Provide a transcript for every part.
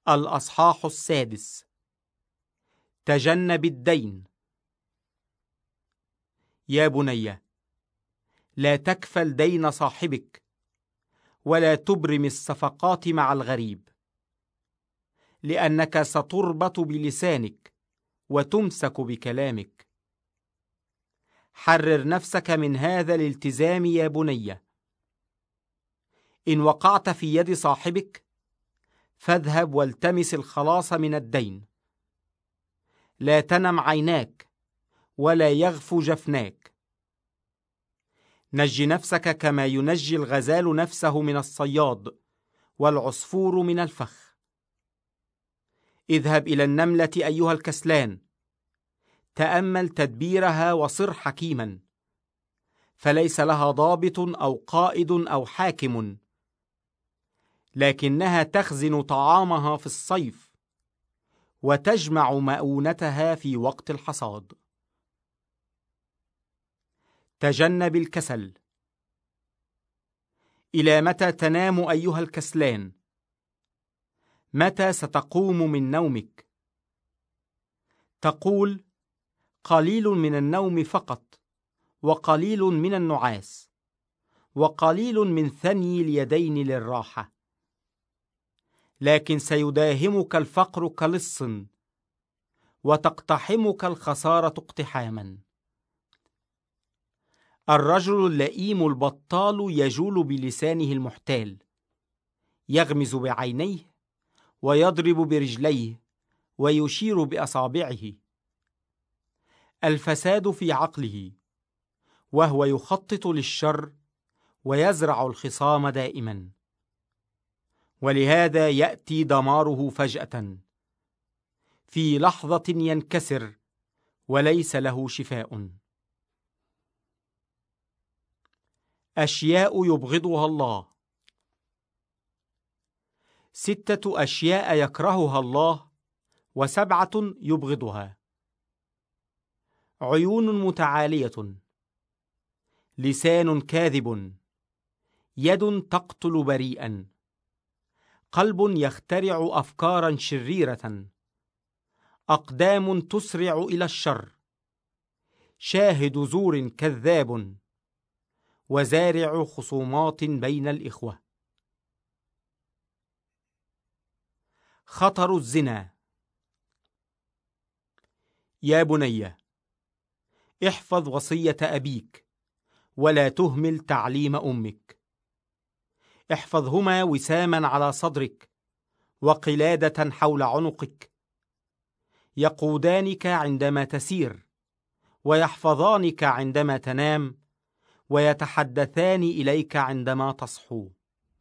الأصحاح 6. تجنب الدين. يا بني، لا تكفل دين صاحبك، ولا تبرم الصفقات مع الغريب، لأنك ستربط بلسانك وتمسك بكلامك. حرر نفسك من هذا الالتزام يا بني. إن وقعت في يد صاحبك، فاذهب والتمس الخلاص من الدين. لا تنم عيناك ولا يغفو جفناك. نج نفسك كما ينجي الغزال نفسه من الصياد والعصفور من الفخ. اذهب إلى النملة أيها الكسلان، تأمل تدبيرها وصر حكيما، فليس لها ضابط أو قائد أو حاكم، لكنها تخزن طعامها في الصيف وتجمع مؤونتها في وقت الحصاد. تجنب الكسل. إلى متى تنام أيها الكسلان؟ متى ستقوم من نومك؟ تقول: قليل من النوم فقط، وقليل من النعاس، وقليل من ثني اليدين للراحة. لكن سيداهمك الفقر كلص، وتقتحمك الخسارة اقتحاما. الرجل اللئيم البطال يجول بلسانه المحتال، يغمز بعينيه ويضرب برجليه ويشير بأصابعه. الفساد في عقله، وهو يخطط للشر ويزرع الخصام دائما، ولهذا يأتي دماره فجأة، في لحظة ينكسر وليس له شفاء. أشياء يبغضها الله. 6 أشياء يكرهها الله، و7 يبغضها: عيون متعالية، لسان كاذب، يد تقتل بريئا، قلب يخترع أفكارا شريرة، أقدام تسرع إلى الشر، شاهد زور كذاب، وزارع خصومات بين الإخوة. خطر الزنا. يا بني، احفظ وصية أبيك، ولا تهمل تعليم أمك. احفظهما وساما على صدرك، وقلادة حول عنقك، يقودانك عندما تسير، ويحفظانك عندما تنام، ويتحدثان إليك عندما تصحو.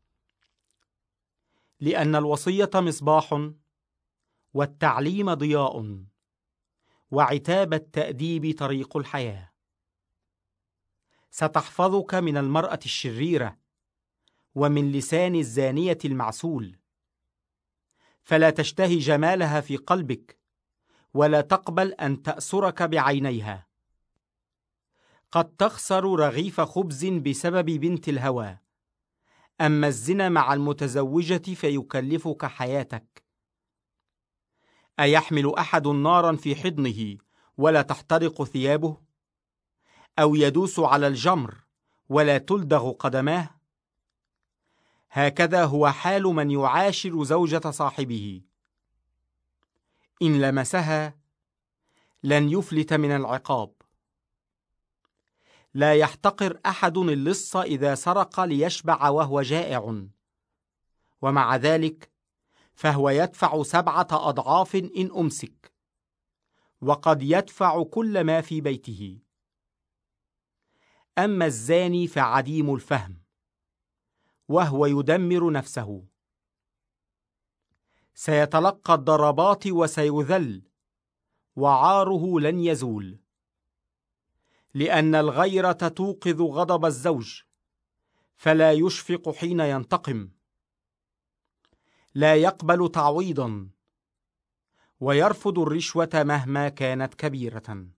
لأن الوصية مصباح، والتعليم ضياء، وعتاب التأديب طريق الحياة. ستحفظك من المرأة الشريرة، ومن لسان الزانية المعسول. فلا تشتهي جمالها في قلبك، ولا تقبل أن تأسرك بعينيها. قد تخسر رغيف خبز بسبب بنت الهوى، أما الزنا مع المتزوجة فيكلفك حياتك. أيحمل أحد نارا في حضنه ولا تحترق ثيابه؟ أو يدوس على الجمر ولا تلدغ قدماه؟ هكذا هو حال من يعاشر زوجة صاحبه. إن لمسها لن يفلت من العقاب. لا يحتقر أحد اللص إذا سرق ليشبع وهو جائع، ومع ذلك فهو يدفع 7 أضعاف إن أمسك، وقد يدفع كل ما في بيته. أما الزاني فعديم الفهم، وهو يدمر نفسه. سيتلقى الضربات وسيذل، وعاره لن يزول. لأن الغيرة توقظ غضب الزوج، فلا يشفق حين ينتقم. لا يقبل تعويضا، ويرفض الرشوة مهما كانت كبيرة.